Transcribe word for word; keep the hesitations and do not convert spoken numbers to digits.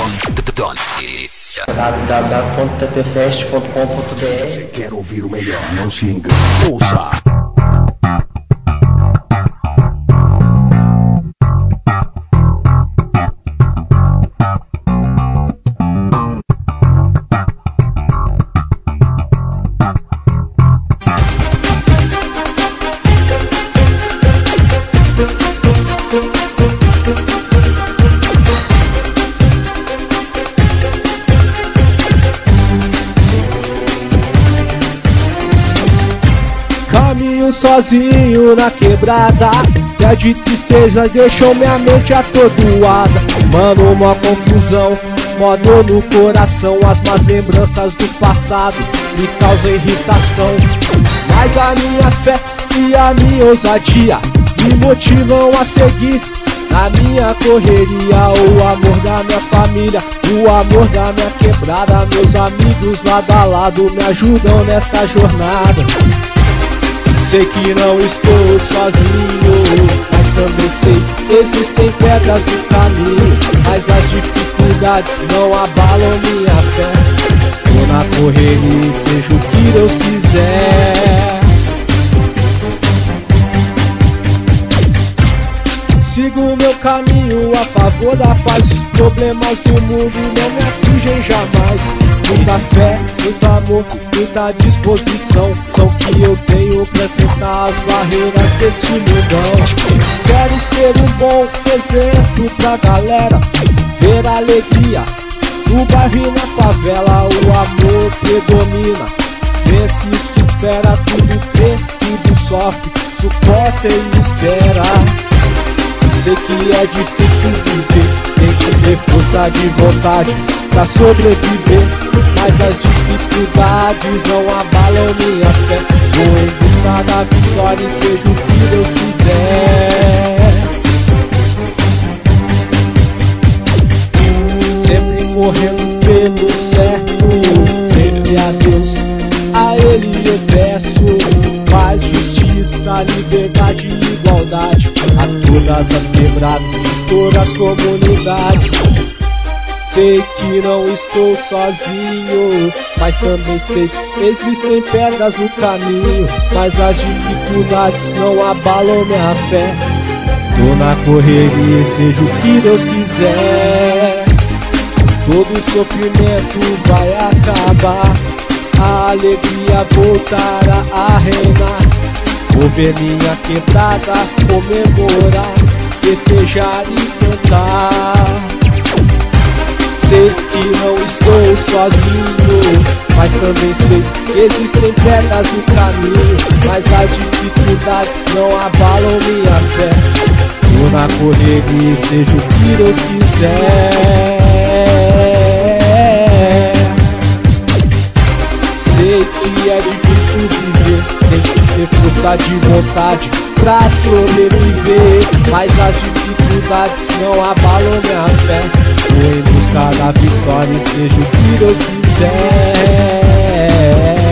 w w w ponto t t fest ponto com ponto b r. Você quer ouvir o melhor? Não se engane. Ouça. Caminho sozinho na quebrada, e a de tristeza deixou minha mente atordoada. Mano, uma confusão, mó dor no coração. As más lembranças do passado me causam irritação. Mas a minha fé e a minha ousadia me motivam a seguir na minha correria. O amor da minha família, o amor da minha quebrada. Meus amigos lado a lado me ajudam nessa jornada. Sei que não estou sozinho, mas também sei que existem pedras no caminho. Mas as dificuldades não abalam minha fé. Tô na correria, seja o que Deus quiser. Sigo meu caminho a favor da paz. Os problemas do mundo não me afligem jamais. Muita fé, muito amor, muita disposição são que eu tenho pra enfrentar as barreiras deste mundão. Quero ser um bom exemplo pra galera, ver a alegria no bairro e na favela. O amor predomina, vence e supera tudo, crê, tudo sofre, suporta e espera. Sei que é difícil viver, tem que ter força de vontade pra sobreviver. Mas as dificuldades não abalam minha fé. Vou em busca da vitória e seja o que Deus quiser. Sempre correndo pelo certo, sempre a Deus, a Ele eu peço paz, justiça, liberdade e igualdade a todas as quebradas, todas as comunidades. Sei que não estou sozinho, mas também sei que existem pedras no caminho. Mas as dificuldades não abalam minha fé. Tô na correria, seja o que Deus quiser. Todo sofrimento vai acabar, a alegria voltará a reinar. Vou ver minha quebrada comemorar, festejar e cantar. Sei que não estou sozinho, mas também sei que existem pedras no caminho. Mas as dificuldades não abalam minha fé. Tô na correria, seja o que Deus quiser. Sei que é difícil viver, tem que ter força de vontade pra sobreviver. Mas as dificuldades não abalam minha fé. Vou em busca da vitória e seja o que Deus quiser.